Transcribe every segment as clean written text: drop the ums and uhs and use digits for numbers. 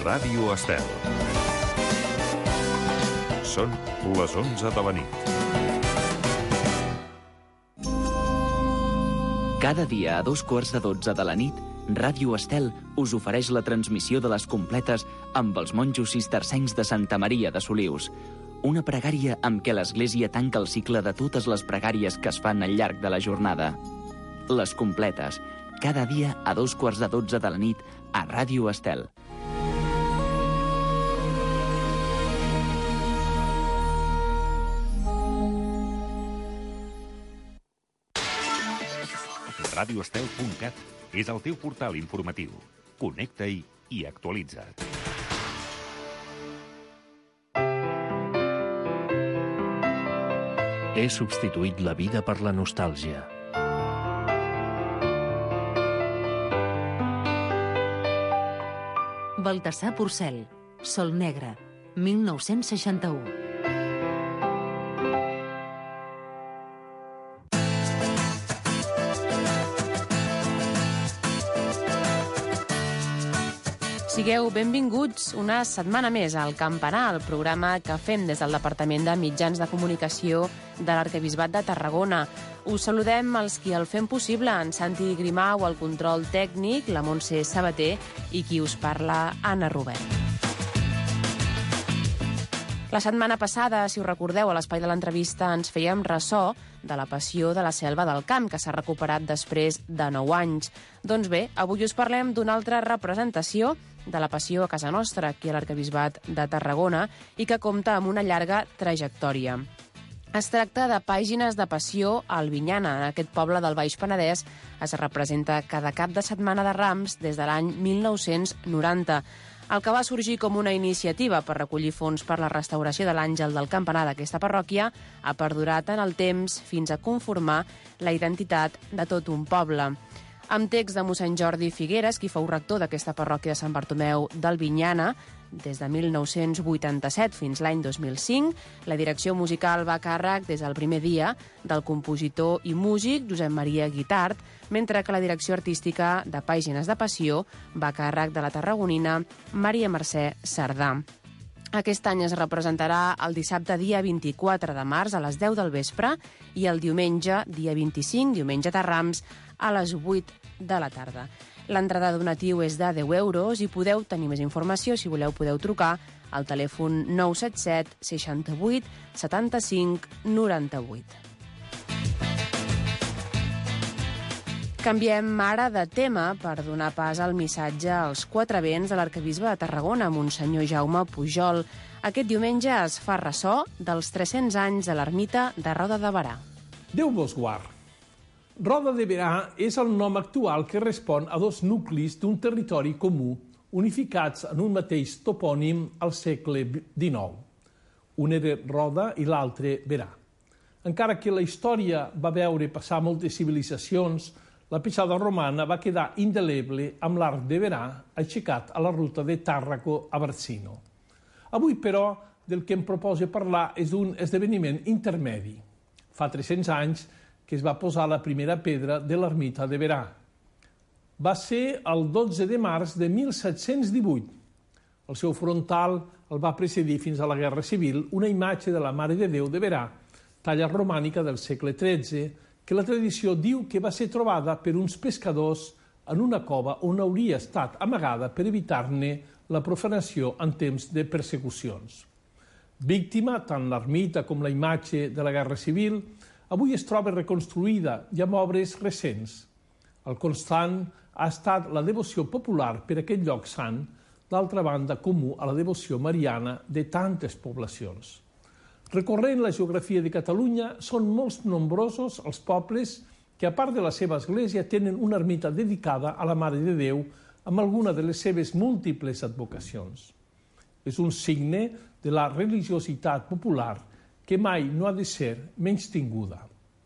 Ràdio Estel. Són les 11 de la nit. Cada dia a 2:15 de la nit, Ràdio Estel us ofereix la transmissió de les completes amb els monjos cistercencs de Santa Maria de Solius. Una pregària amb què l'Església tanca el cicle de totes les pregàries que es fan al llarg de la jornada. Les completes, cada dia a 2:15 de la nit a Ràdio Estel. radioestel.cat és el teu portal informatiu. Connecta-hi i actualitza't. He substituït la vida per la nostàlgia. Baltasar Porcel, Sol Negre, 1961. Sigueu benvinguts una setmana més al Campanar, el programa que fem des del Departament de Mitjans de Comunicació de l'Arquebisbat de Tarragona. Us saludem els qui el fem possible, en Santi Grimau, el control tècnic, la Montse Sabater i qui us parla, Anna Robert. La setmana passada, si us recordeu, a l'espai de l'entrevista ens fèiem ressò de la passió de la Selva del Camp, que s'ha recuperat després de 9 anys. Doncs bé, avui us parlem d'una altra representació de la passió a casa nostra, aquí a l'Arquebisbat de Tarragona, i que compta amb una llarga trajectòria. Es tracta de Pàgines de Passió a Albinyana. En aquest poble del Baix Penedès es representa cada cap de setmana de Rams des de l'any 1990. El que va sorgir com una iniciativa per recollir fons per la restauració de l'Àngel del Campanar d'aquesta parròquia ha perdurat en el temps fins a conformar la identitat de tot un poble. Amb text de mossèn Jordi Figueres, qui fou rector d'aquesta parròquia de Sant Bartomeu d'Albinyana, des de 1987 fins l'any 2005, la direcció musical va a càrrec des del primer dia del compositor i músic Josep Maria Guitart, mentre que la direcció artística de Pàgines de Passió va a càrrec de la tarragonina Maria Mercè Cerdà. Aquest any es representarà el dissabte dia 24 de març a les 10 del vespre i el diumenge dia 25, diumenge de Rams, a les 8 de la tarda. L'entrada donatiu és de 10 euros i podeu tenir més informació, si voleu podeu trucar al telèfon 977 68 75 98. Canviem ara de tema per donar pas al missatge als 4 vents de l'Arquebisbe de Tarragona, Monsenyor Jaume Pujol. Aquest diumenge es fa ressò dels 300 anys de l'ermita de Roda de Berà. Déu vos guard. Roda de Berà és el nom actual que respon a 2 nuclis d'un territori comú unificats en un mateix topònim al segle XIX. Un era Roda i l'altre Berà. Encara que la història va veure passar moltes civilitzacions, la petjada romana va quedar indeleble amb l'arc de Berà aixecat a la ruta de Tàrraco a Barcino. Avui, però, del que em proposo parlar és d'un esdeveniment intermedi. Fa 300 anys que es va posar la primera pedra de l'ermita de Berà. Va ser el 12 de març de 1718. El seu frontal el va precedir fins a la Guerra Civil una imatge de la Mare de Déu de Berà, talla romànica del segle XIII, que la tradició diu que va ser trobada per uns pescadors en una cova on hauria estat amagada per evitar-ne la profanació en temps de persecucions. Víctima, tant l'ermita com la imatge de la Guerra Civil, avui es troba reconstruïda i amb obres recents. El constant ha estat la devoció popular per aquest lloc sant, d'altra banda comú a la devoció mariana de tantes poblacions. Recorrent la geografia de Catalunya, són molt nombrosos els pobles que, a part de la seva església, tenen una ermita dedicada a la Mare de Déu amb alguna de les seves múltiples advocacions. És un signe de la religiositat popular que mai no ha de ser menystinguda.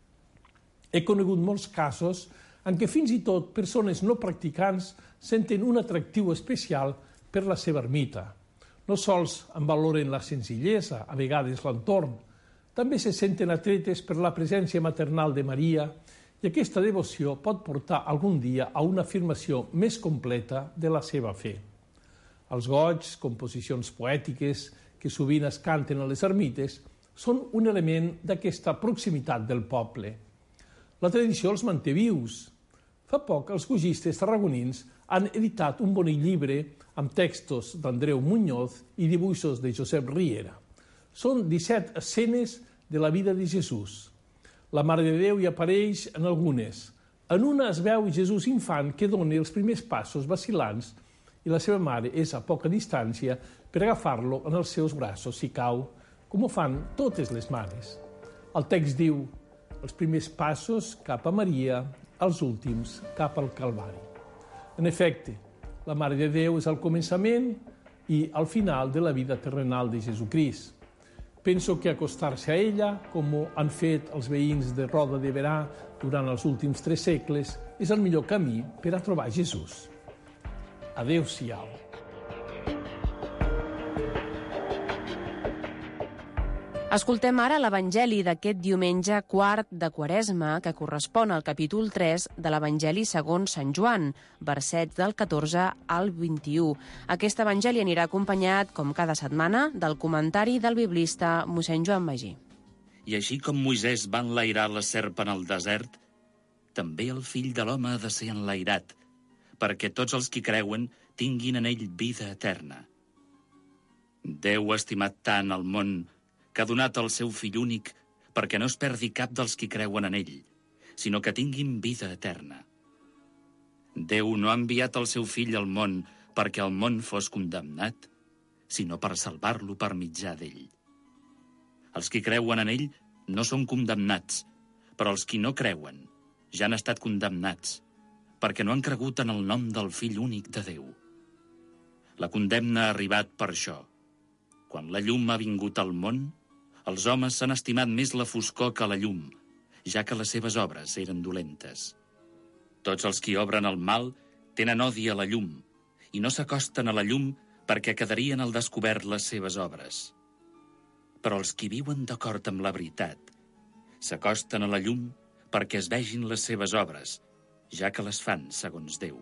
He conegut molts casos en què fins i tot persones no practicants senten un atractiu especial per la seva ermita. No sols en valoren la senzillesa, a vegades l'entorn, també se senten atretes per la presència maternal de Maria i aquesta devoció pot portar algun dia a una afirmació més completa de la seva fe. Els goigs, composicions poètiques que sovint es canten a les ermites, són un element d'aquesta proximitat del poble. La tradició els manté vius. Fa poc els gogistes tarragonins han editat un bonic llibre amb textos d'Andreu Muñoz i dibuixos de Josep Riera. Són 17 escenes de la vida de Jesús. La Mare de Déu hi apareix en algunes. En una es veu Jesús infant que dona els primers passos vacil·lants i la seva mare és a poca distància per agafar-lo en els seus braços si cau, com ho fan totes les mares. El text diu: els primers passos cap a Maria, els últims cap al Calvari. En efecte, la Mare de Déu és el començament i el final de la vida terrenal de Jesucrist. Penso que acostar-se a ella, com han fet els veïns de Roda de Berà durant els últims 3 segles, és el millor camí per a trobar Jesús. Adéu-siau. Escoltem ara l'Evangeli d'aquest diumenge quart de Quaresma, que correspon al capítol 3 de l'Evangeli segons Sant Joan, versets del 14 al 21. Aquest Evangeli anirà acompanyat, com cada setmana, del comentari del biblista mossèn Joan Magí. I així com Moisès va enlairar la serp en el desert, també el Fill de l'Home ha de ser enlairat, perquè tots els qui creuen tinguin en ell vida eterna. Déu ha estimat tant el món que ha donat el seu fill únic perquè no es perdi cap dels qui creuen en ell, sinó que tinguin vida eterna. Déu no ha enviat el seu fill al món perquè el món fos condemnat, sinó per salvar-lo per mitjà d'ell. Els qui creuen en ell no són condemnats, però els qui no creuen ja han estat condemnats, perquè no han cregut en el nom del fill únic de Déu. La condemna ha arribat per això. Quan la llum ha vingut al món, els homes s'han estimat més la foscor que la llum, ja que les seves obres eren dolentes. Tots els qui obren el mal tenen odi a la llum i no s'acosten a la llum perquè quedarien al descobert les seves obres. Però els qui viuen d'acord amb la veritat s'acosten a la llum perquè es vegin les seves obres, ja que les fan segons Déu.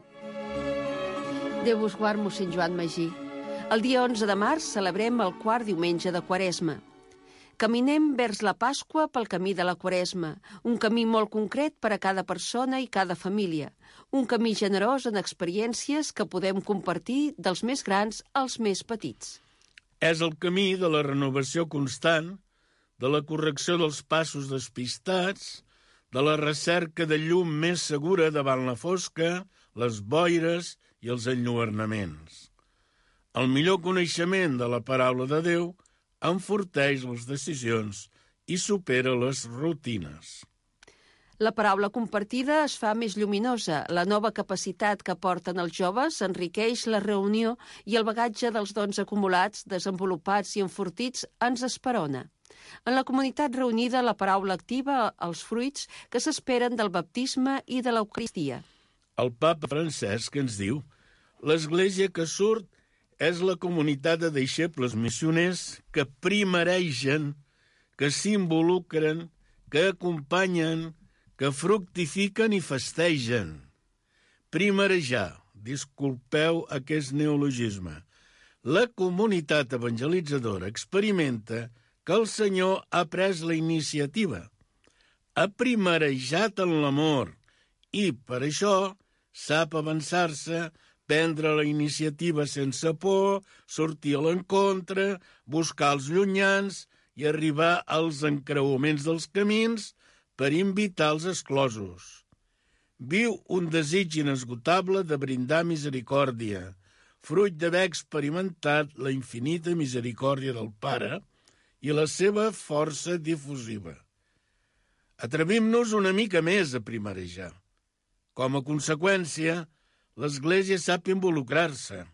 Déu vos guard, mossèn Joan Magí. El dia 11 de març celebrem el quart diumenge de Quaresma. Caminem vers la Pasqua pel camí de la Quaresma, un camí molt concret per a cada persona i cada família, un camí generós en experiències que podem compartir dels més grans als més petits. És el camí de la renovació constant, de la correcció dels passos despistats, de la recerca de llum més segura davant la fosca, les boires i els enlluernaments. El millor coneixement de la paraula de Déu enforteix les decisions i supera les rutines. La paraula compartida es fa més lluminosa, la nova capacitat que porten els joves enriqueix la reunió i el bagatge dels dons acumulats, desenvolupats i enfortits ens esperona. En la comunitat reunida, la paraula activa els fruits que s'esperen del baptisme i de l'Eucaristia. El papa Francesc ens diu: l'Església que surt és la comunitat de deixebles missioners que primeregen, que s'involucren, que acompanyen, que fructifiquen i festegen. Primerejar, disculpeu aquest neologisme. La comunitat evangelitzadora experimenta que el Senyor ha pres la iniciativa, ha primerejat en l'amor i, per això, sap avançar-se, prendre la iniciativa sense por, sortir a l'encontre, buscar els llunyans i arribar als encreuaments dels camins per invitar els exclosos. Viu un desig inesgotable de brindar misericòrdia, fruit d'haver experimentat la infinita misericòrdia del Pare i la seva força difusiva. Atrevim-nos una mica més a primerejar. Com a conseqüència, l'Església sap involucrar-se.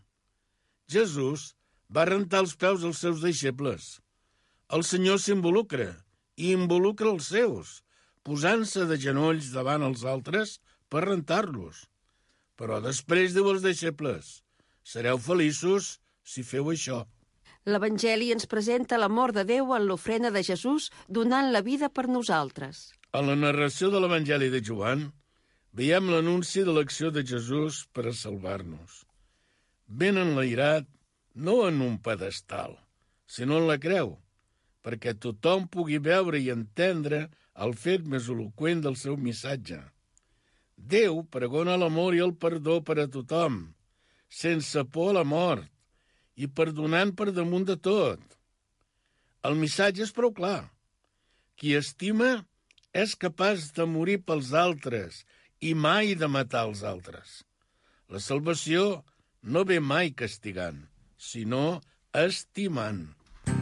Jesús va rentar els peus als seus deixebles. El Senyor s'involucra i involucra els seus, posant-se de genolls davant els altres per rentar-los. Però després diu als deixebles: sereu feliços si feu això. L'Evangeli ens presenta l'amor de Déu en l'ofrena de Jesús donant la vida per nosaltres. En la narració de l'Evangeli de Joan, veiem l'anunci de l'acció de Jesús per a salvar-nos. Ben enlairat, no en un pedestal, sinó en la creu, perquè tothom pugui veure i entendre el fet més eloqüent del seu missatge. Déu pregona l'amor i el perdó per a tothom, sense por a la mort, i perdonant per damunt de tot. El missatge és prou clar. Qui estima és capaç de morir pels altres i mai de matar els altres. La salvació no ve mai castigant, sinó estimant.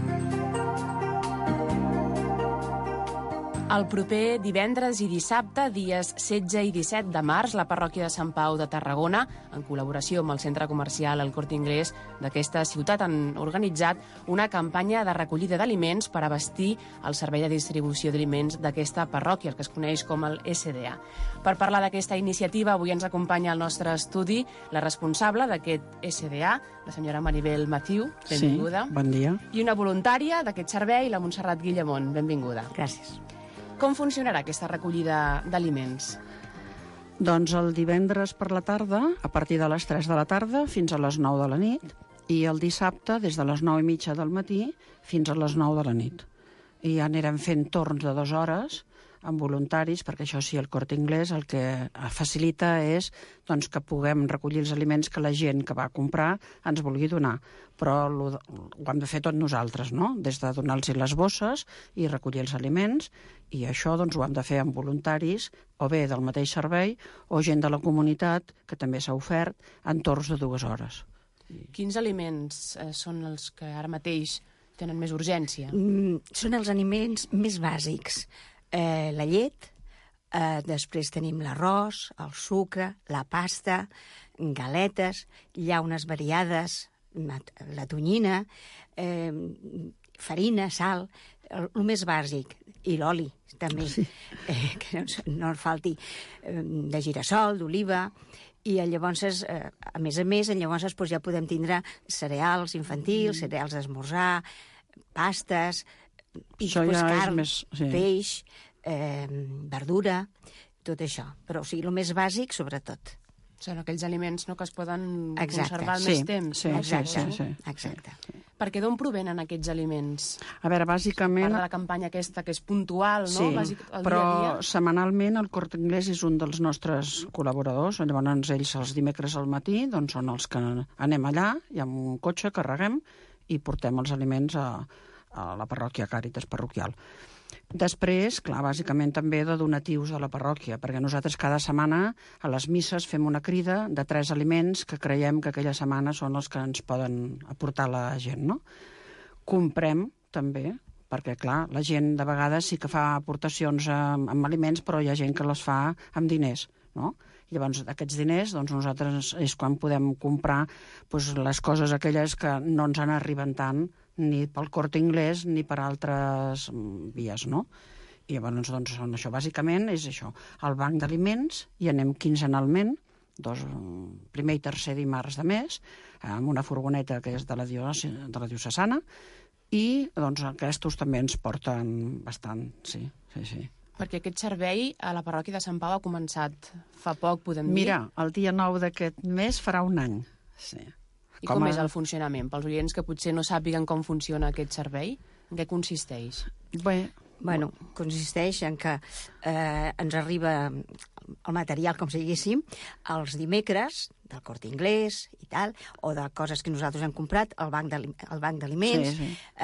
El proper divendres i dissabte, dies 16 i 17 de març, la parròquia de Sant Pau de Tarragona, en col·laboració amb el centre comercial El Corte Inglés d'aquesta ciutat, han organitzat una campanya de recollida d'aliments per abastir el servei de distribució d'aliments d'aquesta parròquia, el que es coneix com el SDA. Per parlar d'aquesta iniciativa, avui ens acompanya al nostre estudi la responsable d'aquest SDA, la senyora Maribel Mathieu, benvinguda. Sí, bon dia. I una voluntària d'aquest servei, la Montserrat Guillamont, benvinguda. Gràcies. Com funcionarà aquesta recollida d'aliments? Doncs el divendres per la tarda, a partir de les 3 de la tarda fins a les 9 de la nit, i el dissabte des de les 9:30 del matí fins a les 9 de la nit. I anirem fent torns de 2 hores amb voluntaris, perquè això sí, el Corte Inglés el que facilita és doncs, que puguem recollir els aliments que la gent que va comprar ens vulgui donar. Però ho hem de fer tot nosaltres, no? Des de donar-los les bosses i recollir els aliments, i això doncs, ho hem de fer amb voluntaris, o bé del mateix servei, o gent de la comunitat, que també s'ha ofert, en torns de 2 hores. Quins aliments són els que ara mateix tenen més urgència? Són els aliments més bàsics. La llet, després tenim l'arròs, el sucre, la pasta, galetes, llaunes variades, la tonyina, farina, sal, el més bàsic, i l'oli també, sí. Que no en falti, de girassol, d'oliva, i llavors, a més, llavors ja podem tindre cereals infantils, cereals d'esmorzar, pastes, i després carn, peix, verdura, tot això. Però, o sigui, el més bàsic, sobretot. Són aquells aliments que es poden conservar al més temps. Sí, exacte. Perquè d'on provenen aquests aliments? A veure, bàsicament... A part de la campanya aquesta, que és puntual, no? Sí, però setmanalment el Corte Inglés és un dels nostres col·laboradors. Llavors ells els dimecres al matí doncs, són els que anem allà i amb un cotxe carreguem i portem els aliments a la parròquia Càritas parroquial. Després, clar, bàsicament també de donatius de la parròquia, perquè nosaltres cada setmana a les misses fem una crida de 3 aliments que creiem que aquella setmana són els que ens poden aportar la gent, no? Comprem també, perquè clar, la gent de vegades sí que fa aportacions amb aliments, però hi ha gent que les fa amb diners, no? Llavors, aquests diners, doncs nosaltres és quan podem comprar doncs, les coses aquelles que no ens en arriben tant ni pel Corte Inglés ni per altres vies, no? I llavors, doncs, això bàsicament és això, el banc d'aliments, i anem quinzenalment, primer i tercer dimarts de mes, amb una furgoneta que és de la diocesana, i doncs aquests també ens porten bastant, sí. Perquè aquest servei a la parròquia de Sant Pau ha començat fa poc, podem dir? Mira, el dia 9 d'aquest mes farà un any, sí. I com és el funcionament? Pels oients que potser no sàpiguen com funciona aquest servei, en què consisteix? Bueno, consisteix en que ens arriba el material, com si diguéssim, els dimecres del Corte Inglés i tal, o de coses que nosaltres hem comprat, al banc d'aliments,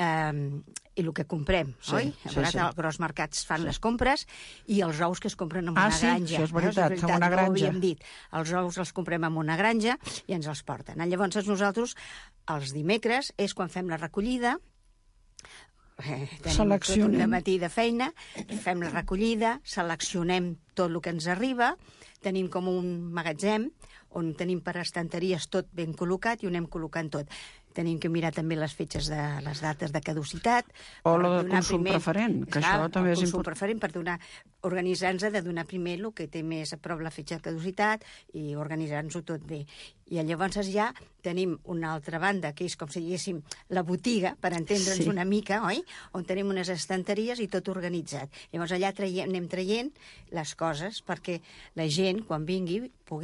i el que comprem, oi? A vegades els gros mercats fan les compres i els ous que es compren en una granja. Això és veritat, en una granja. No ho havíem dit. Els ous els comprem en una granja i ens els porten. Llavors nosaltres, els dimecres, és quan fem la recollida, tenim tot un matí de feina, fem la recollida, seleccionem tot el que ens arriba, tenim com un magatzem on tenim per estanteries tot ben col·locat i ho anem col·locant tot. Tenim que mirar també les fetges de les dates de caducitat. O la de consum preferent, que això també és important. Consum preferent per organitzar-nos de donar primer el que té més a prop la fetge de caducitat i organitzar-nos-ho tot bé. I llavors ja tenim una altra banda, que és com si diguéssim la botiga, per entendre'ns una mica, oi? On tenim unes estanteries i tot organitzat. Llavors allà anem traient les coses perquè la gent, quan vingui, pugui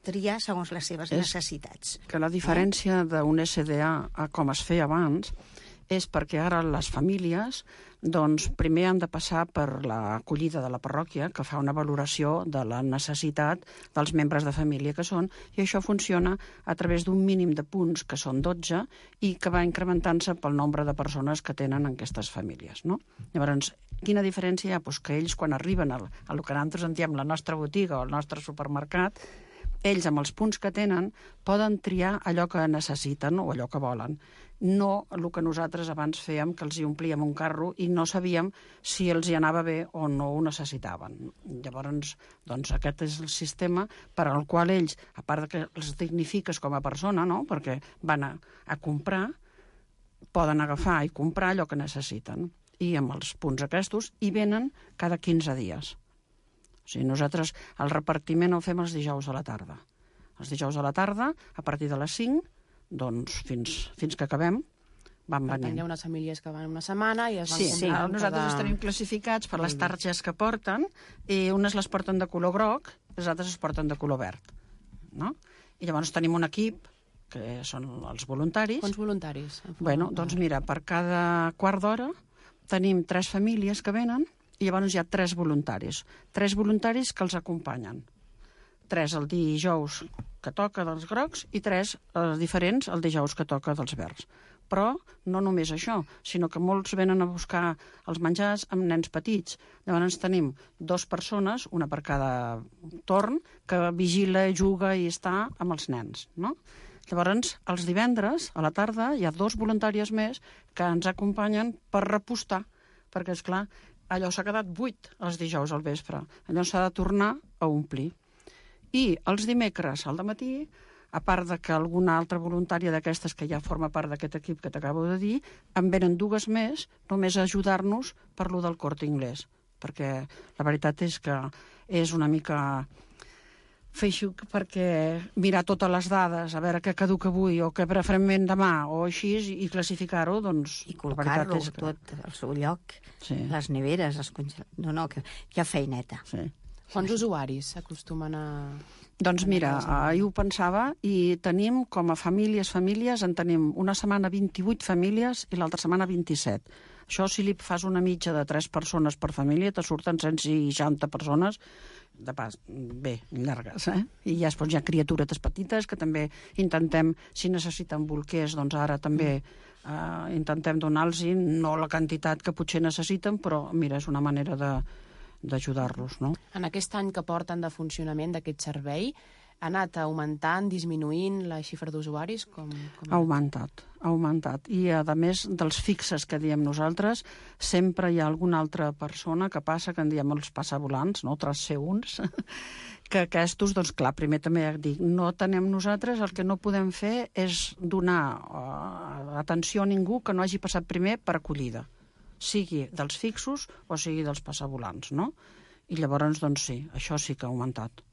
triar segons les seves necessitats. Que la diferència d'un SDA a com es feia abans és perquè ara les famílies doncs, primer han de passar per l'acollida de la parròquia, que fa una valoració de la necessitat dels membres de família que són, i això funciona a través d'un mínim de punts, que són 12, i que va incrementant-se pel nombre de persones que tenen en aquestes famílies. No? Llavors, quina diferència hi ha? Pues que ells, quan arriben a el que nosaltres en diem la nostra botiga o el nostre supermercat, ells, amb els punts que tenen, poden triar allò que necessiten o allò que volen. No el que nosaltres abans fèiem, que els hi omplíem un carro i no sabíem si els hi anava bé o no ho necessitaven. Llavors, doncs, aquest és el sistema per al qual ells, a part que els dignifiques com a persona, no? Perquè van a comprar, poden agafar i comprar allò que necessiten. I amb els punts aquests hi venen cada 15 dies. O sigui, nosaltres el repartiment el fem els dijous a la tarda. Els dijous a la tarda, a partir de les 5, doncs fins que acabem, van venint. Per tant, hi ha unes famílies que van una setmana i es van comprant. Sí, nosaltres els tenim classificats per les targes que porten, i unes les porten de color groc, les altres es porten de color verd. No? I llavors tenim un equip, que són els voluntaris. Quants voluntaris? Bueno, doncs mira, per cada quart d'hora tenim 3 famílies que venen, i llavors hi ha 3 voluntaris. 3 voluntaris que els acompanyen. 3 el dijous que toca dels grocs i 3 diferents el dijous que toca dels verds. Però no només això, sinó que molts venen a buscar els menjars amb nens petits. Llavors tenim 2 persones, una per cada torn, que vigila, juga i està amb els nens, no? Llavors, els divendres, a la tarda, hi ha 2 voluntàries més que ens acompanyen per repostar, perquè, esclar, allò s'ha quedat buit els dijous al vespre. Allò s'ha de tornar a omplir. I els dimecres al dematí, a part de que alguna altra voluntària d'aquestes que ja forma part d'aquest equip que t'acabo de dir, en venen 2 més, només a ajudar-nos per lo del Corte Inglés. Perquè la veritat és que és una mica feixuc, perquè mirar totes les dades, a veure què caduca avui o què preferentment demà o així, i classificar-ho, doncs... I col·locar-ho tot al seu lloc, les neveres, els congeladors... No, que hi ha feineta. Quants usuaris s'acostumen a... Doncs mira, ahir ho pensava, i tenim com a famílies, en tenim una setmana 28 famílies i l'altra setmana 27. Això, si li fas una mitja de 3 persones per família, te surten 160 persones, de pas, bé, llargues, I ja després hi ha criatures petites que també intentem, si necessiten bolquers, doncs ara també intentem donar-los, no la quantitat que potser necessiten, però mira, és una manera d'ajudar-los, no? En aquest any que porten de funcionament d'aquest servei, ha anat augmentant, disminuint la xifra d'usuaris? Ha augmentat. I, a més dels fixes que diem nosaltres, sempre hi ha alguna altra persona que passa, que en diem els passavolants, no? transeunts, que aquests, doncs clar, primer també dic, no tenem nosaltres, el que no podem fer és donar atenció a ningú que no hagi passat primer per acollida, sigui dels fixos o sigui dels passavolants, no? I llavors, doncs sí, això sí que ha augmentat.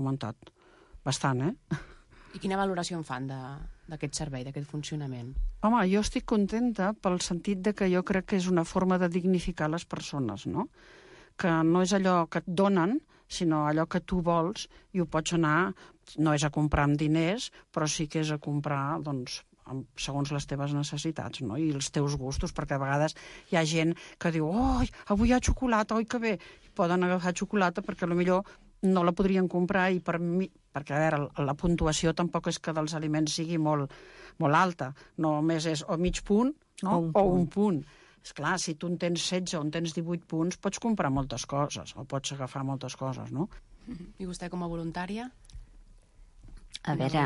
Bastant, I quina valoració en fan d'aquest servei, d'aquest funcionament? Home, jo estic contenta pel sentit de que jo crec que és una forma de dignificar les persones, no? Que no és allò que et donen, sinó allò que tu vols, i ho pots anar, no és a comprar amb diners, però sí que és a comprar, doncs, segons les teves necessitats, no? I els teus gustos, perquè a vegades hi ha gent que diu, avui hi ha xocolata, oi que bé, poden agafar xocolata perquè potser no la podrien comprar, i perquè, a veure, la puntuació tampoc és que dels aliments sigui molt alta, només és o mig punt, no? o un punt. Esclar, si tu en tens 16 o en tens 18 punts, pots comprar moltes coses, o pots agafar moltes coses, no? I vostè, com a voluntària? A veure,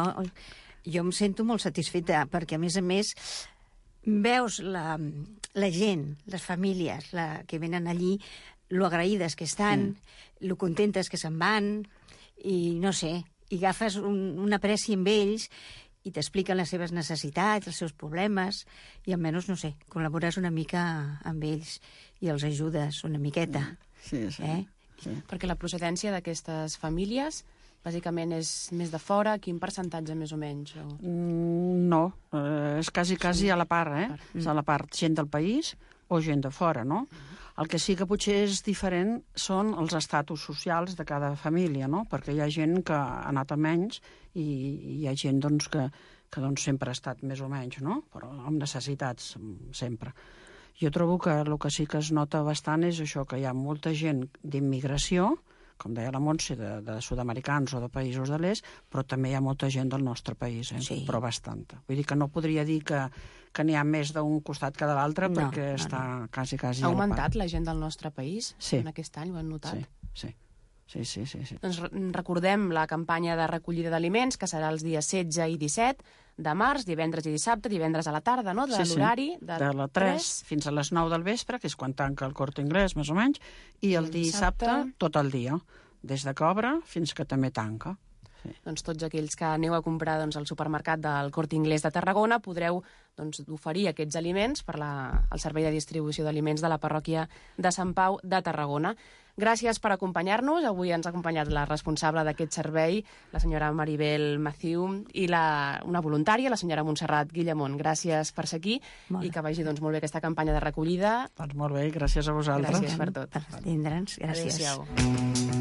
jo em sento molt satisfeta, perquè, a més, veus la gent, les famílies que venen allí, lo agraïdes que estan, lo contentes que se'n van, i no sé, i agafes una apreci amb ells i t'expliquen les seves necessitats, els seus problemes, i almenys, no sé, col·labores una mica amb ells i els ajudes una miqueta. Sí. Perquè la procedència d'aquestes famílies bàsicament és més de fora, quin percentatge més o menys? No, és quasi a la part, És a la part gent del país, o gent de fora, no? El que sí que potser és diferent són els estatus socials de cada família, no? Perquè hi ha gent que ha anat a menys i hi ha gent doncs, que sempre ha estat més o menys, no? Però amb necessitats, sempre. Jo trobo que el que sí que es nota bastant és això, que hi ha molta gent d'immigració, com deia la Montse, de sud-americans o de països de l'est, però també hi ha molta gent del nostre país, Sí. però bastanta. Vull dir que no podria dir que n'hi ha més d'un costat que de l'altre, perquè està quasi Ha augmentat la gent del nostre país en aquest any, ho han notat? Sí. Doncs recordem la campanya de recollida d'aliments, que serà els dies 16 i 17 de març, divendres i dissabte, divendres a la tarda, no?, de l'horari de la 3 fins a les 9 del vespre, que és quan tanca el Corte Inglés, més o menys, i el dissabte tot el dia, des de que obre fins que també tanca. Doncs tots aquells que aneu a comprar al supermercat del Corte Inglés de Tarragona podreu oferir aquests aliments per al servei de distribució d'aliments de la parròquia de Sant Pau de Tarragona. Gràcies per acompanyar-nos. Avui ens ha acompanyat la responsable d'aquest servei, la senyora Maribel Maciú, i una voluntària, la senyora Montserrat Guillamont. Gràcies per ser aquí i que vagi molt bé aquesta campanya de recollida. Doncs molt bé, gràcies a vosaltres. Gràcies per tot. Per atendre'ns, gràcies. Adéu-siau.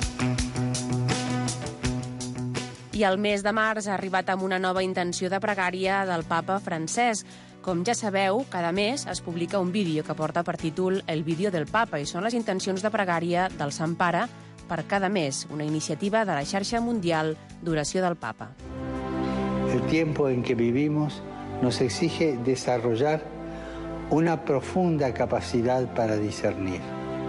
I el mes de març ha arribat amb una nova intenció de pregària del papa Francesc. Com ja sabeu, cada mes es publica un vídeo que porta per títol El vídeo del papa i són les intencions de pregària del Sant Pare per cada mes, una iniciativa de la xarxa mundial d'oració del papa. El tiempo en que vivimos nos exige desarrollar una profunda capacidad para discernir.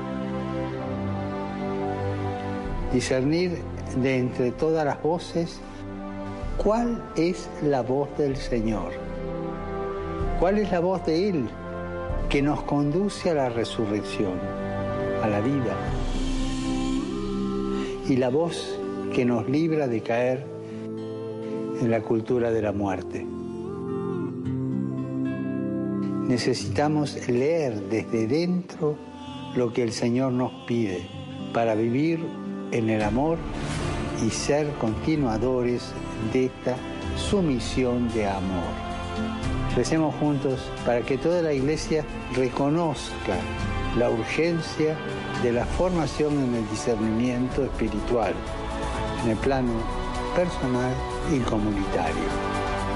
Discernir de entre todas las voces, ¿cuál es la voz del Señor? ¿Cuál es la voz de Él que nos conduce a la resurrección, a la vida? Y la voz que nos libra de caer en la cultura de la muerte. Necesitamos leer desde dentro lo que el Señor nos pide para vivir en el amor y ser continuadores de esta sumisión de amor. Recemos juntos para que toda la Iglesia reconozca la urgencia de la formación en el discernimiento espiritual, en el plano personal y comunitario.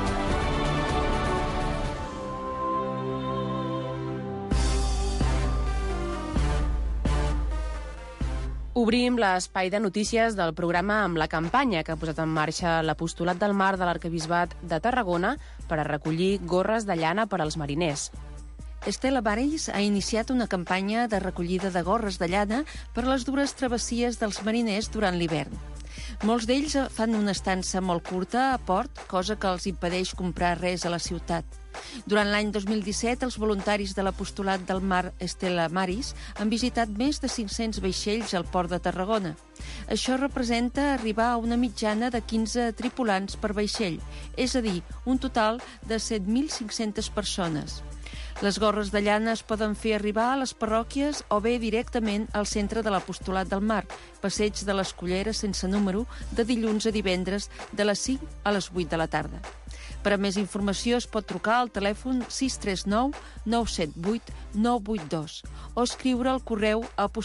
Obrim l'espai de notícies del programa amb la campanya que ha posat en marxa l'Apostolat del Mar de l'Arquebisbat de Tarragona per a recollir gorres de llana per als mariners. Estela Maris ha iniciat una campanya de recollida de gorres de llana per a les dures travessies dels mariners durant l'hivern. Molts d'ells fan una estança molt curta a port, cosa que els impedeix comprar res a la ciutat. Durant l'any 2017, els voluntaris de l'Apostolat del Mar Estela Maris han visitat més de 500 vaixells al port de Tarragona. Això representa arribar a una mitjana de 15 tripulants per vaixell, és a dir, un total de 7.500 persones. Les gorres de llana es poden fer arribar a les parròquies o bé directament al centre de l'Apostolat del Mar, passeig de l'Escullera sense número, de dilluns a divendres, de les 5 a les 8 de la tarda. Per a més informació es pot trucar al telèfon 639 978 982 o escriure al correu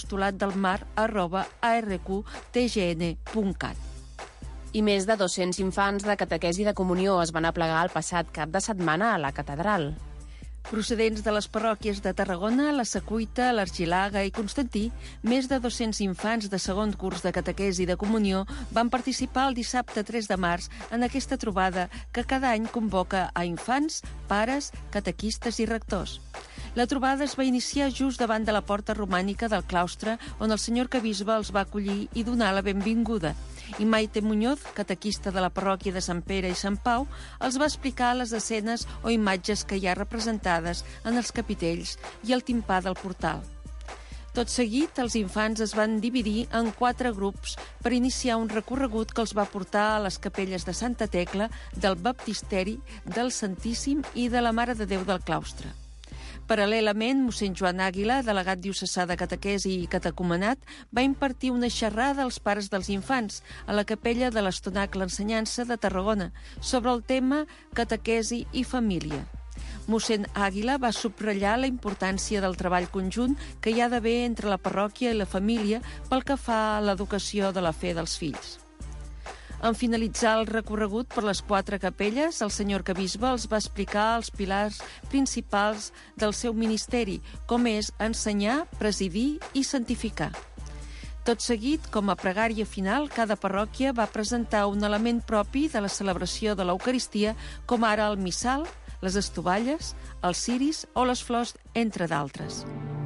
apostolatdelmar@arqtgn.cat. I més de 200 infants de catequesi de comunió es van aplegar el passat cap de setmana a la catedral. Procedents de les parròquies de Tarragona, la Secuita, l'Argilaga i Constantí, més de 200 infants de segon curs de catequesi de comunió van participar el dissabte 3 de març en aquesta trobada que cada any convoca a infants, pares, catequistes i rectors. La trobada es va iniciar just davant de la porta romànica del claustre, on el senyor arquebisbe els va acollir i donar la benvinguda. I Maite Muñoz, catequista de la parròquia de Sant Pere i Sant Pau, els va explicar les escenes o imatges que hi ha representades en els capitells i el timpà del portal. Tot seguit, els infants es van dividir en 4 grups per iniciar un recorregut que els va portar a les capelles de Santa Tecla, del Baptisteri, del Santíssim i de la Mare de Déu del claustre. Paral·lelament, mossèn Joan Àguila, delegat diocesà de catequesi i catecumenat, va impartir una xerrada als pares dels infants a la capella de l'Estonac l'Ensenyança de Tarragona sobre el tema catequesi i família. Mossèn Àguila va subratllar la importància del treball conjunt que hi ha d'haver entre la parròquia i la família pel que fa a l'educació de la fe dels fills. En finalitzar el recorregut per les 4 capelles, el senyor arquebisbe els va explicar els pilars principals del seu ministeri, com és ensenyar, presidir i santificar. Tot seguit, com a pregària final, cada parròquia va presentar un element propi de la celebració de l'Eucaristia, com ara el missal, les estovalles, els ciris o les flors, entre d'altres.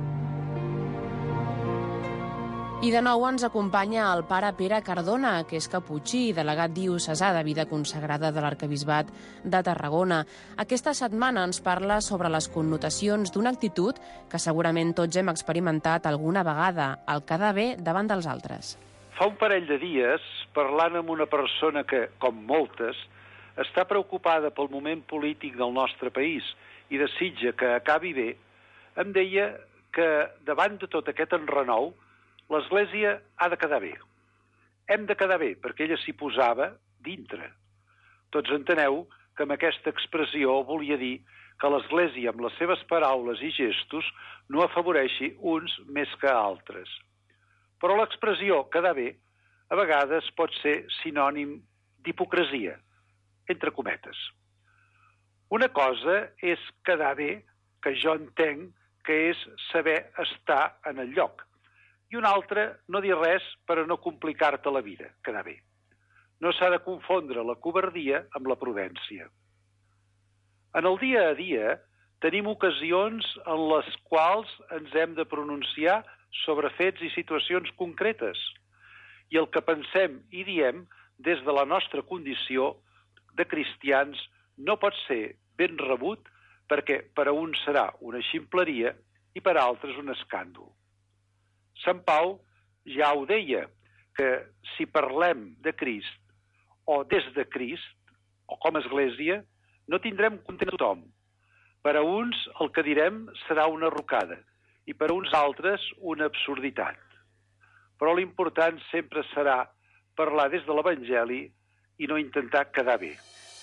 I de nou ens acompanya el pare Pere Cardona, que és caputxí i delegat diocesà de vida consagrada de l'Arquebisbat de Tarragona. Aquesta setmana ens parla sobre les connotacions d'una actitud que segurament tots hem experimentat alguna vegada, el quedar bé davant dels altres. Fa un parell de dies, parlant amb una persona que, com moltes, està preocupada pel moment polític del nostre país i desitja que acabi bé, em deia que davant de tot aquest enrenou l'Església ha de quedar bé. Hem de quedar bé, perquè ella s'hi posava dintre. Tots enteneu que amb aquesta expressió volia dir que l'Església, amb les seves paraules i gestos, no afavoreixi uns més que altres. Però l'expressió quedar bé a vegades pot ser sinònim d'hipocresia, entre cometes. Una cosa és quedar bé, que jo entenc que és saber estar en el lloc, i una altra, no dir res per a no complicar-te la vida, quedar bé. No s'ha de confondre la covardia amb la prudència. En el dia a dia tenim ocasions en les quals ens hem de pronunciar sobre fets i situacions concretes, i el que pensem i diem des de la nostra condició de cristians no pot ser ben rebut perquè per a uns serà una ximpleria i per a altres un escàndol. Sant Pau ja ho deia, que si parlem de Crist o des de Crist, o com a Església, no tindrem content a tothom. Per a uns el que direm serà una rocada i per a uns altres una absurditat. Però l'important sempre serà parlar des de l'Evangeli i no intentar quedar bé.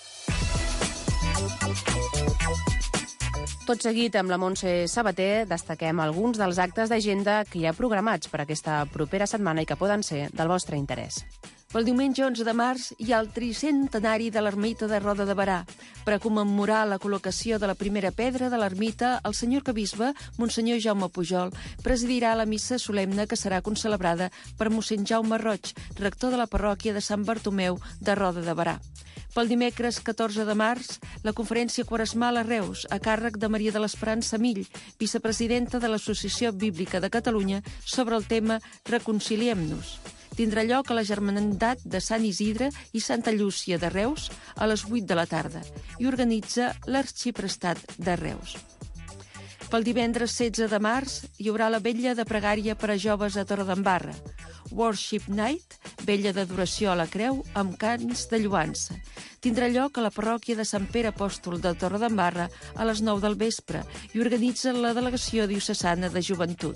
Tot seguit, amb la Montse Sabater, destaquem alguns dels actes d'agenda que hi ha programats per aquesta propera setmana i que poden ser del vostre interès. Pel diumenge 11 de març hi ha el tricentenari de l'ermita de Roda de Berà. Per a commemorar la col·locació de la primera pedra de l'ermita, el senyor arquebisbe, Monsenyor Jaume Pujol, presidirà la missa solemne que serà concelebrada per mossèn Jaume Roig, rector de la parròquia de Sant Bartomeu de Roda de Berà. Pel dimecres 14 de març, la conferència quaresmal a Reus, a càrrec de Maria de l'Esperança Mill, vicepresidenta de l'Associació Bíblica de Catalunya, sobre el tema Reconciliem-nos. Tindrà lloc a la Germandat de Sant Isidre i Santa Llúcia de Reus a les 8 de la tarda i organitza l'Arxiprestat de Reus. Pel divendres 16 de març hi haurà la vetlla de pregària per a joves a Torredembarra, Worship Night, vetlla d'adoració a la creu amb cants de lloança. Tindrà lloc a la parròquia de Sant Pere Apòstol de Torredembarra a les 9 del vespre i organitza la Delegació Diocesana de Joventut.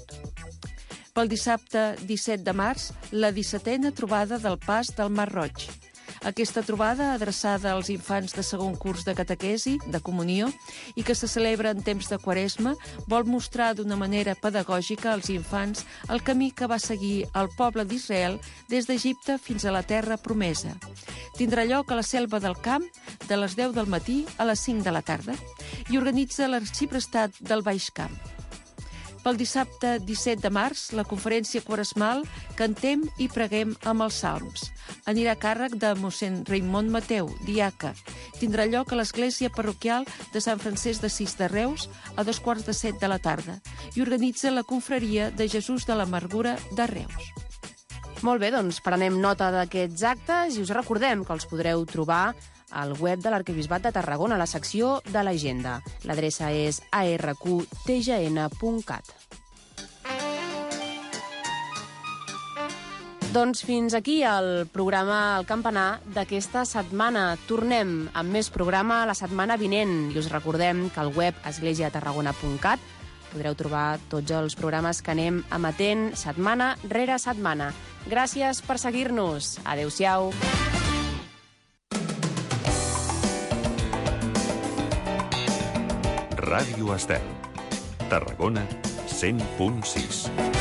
Pel dissabte 17 de març, la 17a trobada del Pas del Mar Roig. Aquesta trobada, adreçada als infants de segon curs de catequesi, de comunió, i que se celebra en temps de Quaresma, vol mostrar d'una manera pedagògica als infants el camí que va seguir el poble d'Israel des d'Egipte fins a la terra promesa. Tindrà lloc a la Selva del Camp de les 10 del matí a les 5 de la tarda i organitza l'Arxiprestat del Baix Camp. Pel dissabte 17 de març, la conferència quaresmal Cantem i preguem amb els salms. Anirà a càrrec de mossèn Raimon Mateu, diaca. Tindrà lloc a l'església parroquial de Sant Francesc d'Assís de Reus a 2:45 de la tarda i organitza la confraria de Jesús de l'Amargura de Reus. Molt bé, doncs prenem nota d'aquests actes i us recordem que els podreu trobar al web de l'Arquebisbat de Tarragona, a la secció de l'agenda. L'adreça és arqtgn.cat. Doncs fins aquí el programa El Campanar d'aquesta setmana. Tornem amb més programa la setmana vinent i us recordem que al web esglésiatarragona.cat podreu trobar tots els programes que anem emetent setmana rere setmana. Gràcies per seguir-nos. Adéu-siau. Ràdio Estel. Tarragona 100.6.